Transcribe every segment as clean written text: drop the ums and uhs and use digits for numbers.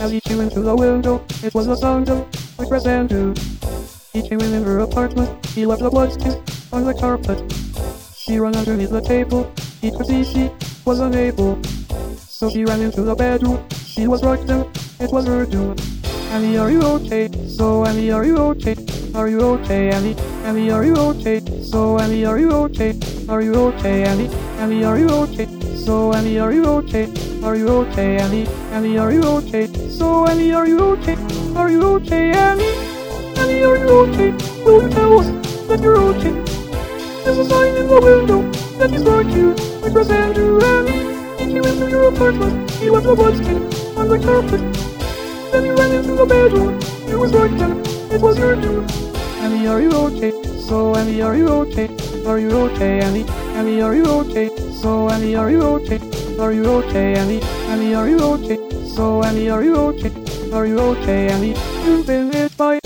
as he came into the window. It was the sound of my dress Andrew. He came in her apartment. He left the bloodstain on the carpet. She ran underneath the table. He could see she was unable. So she ran into the bedroom. She was right there. It was her doom. Annie, are you okay? So Annie, are you okay? Are you okay, Annie? Annie, are you okay? So Annie, are you okay? Are you okay, Annie? Annie, are you okay? So Annie, are you okay? Are you okay, Annie? Annie, are you okay? So Annie, are you okay? Are you okay, Annie? Annie, are you okay? Will you tell us that you're okay? There's a sign in the window that he's brought you. It was Andrew, Annie. He came into your apartment. He left the bloodstain on the carpet. Then you ran into the bedroom. You was right there. It was your doom. Annie, are you okay? So Annie, are you okay? Are you okay, Annie? Annie, are you okay? So Annie, are you okay? Are you okay, Annie? Annie, are you okay? So Annie, are you okay? Are you okay, Annie? You've been hit by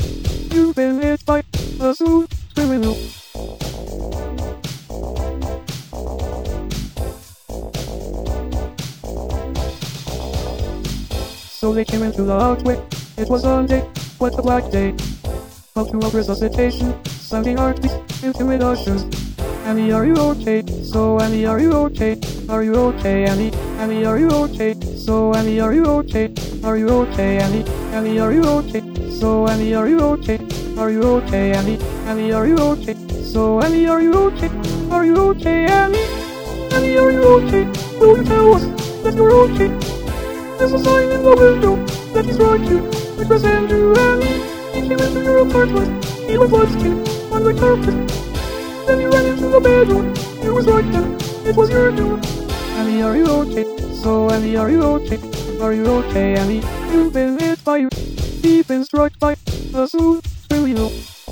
a smooth criminal. So they came into the outway. It was Sunday, what a black day. Up to a resuscitation, sounding heartbeats into mid ushers. Annie, are you okay? So Annie, are you okay? Are you okay, Annie? Annie, are you okay? So Annie, are you okay? Are you okay, Annie? Annie, are you okay? So Annie, are you okay? Are you okay, Annie? Annie, are you okay? So Annie, are you okay? Are you okay, Annie? Annie, are you okay? Will you tell us that you're okay? There's a sign in the window that he's brought you. It was Andrew, Annie. He came into your apartment. He was bloodstained on the carpet. Then you ran into the bedroom. You was right there. It was your doom. Annie, are you okay? So Annie, are you okay? Are you okay, Annie? You've been hit by you. You've been struck by a smooth criminal.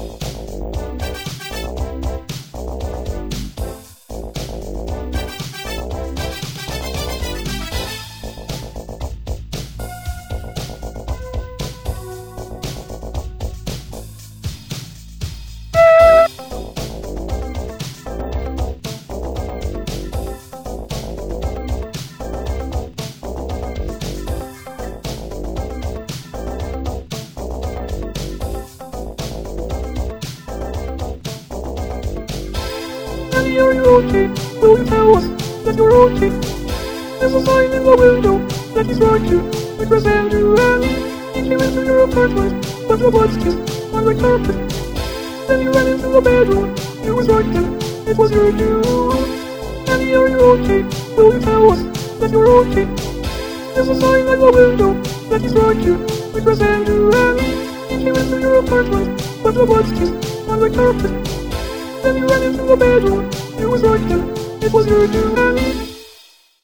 Annie, are you okay? Will you tell us that you're okay? There's a sign in the window that he's brought you. It was Andrew, Annie. He came into your apartment, but the bloodstained on the carpet. Then you ran into the bedroom. You was right there. It was your doom. Annie, are you okay? Will you tell us that you're okay? There's a sign in the window that he's brought you. It was Andrew, Annie. He came into your apartment, but the bloodstained on the carpet. Then you ran into the bedroom. You was right there. It was your doom, Annie.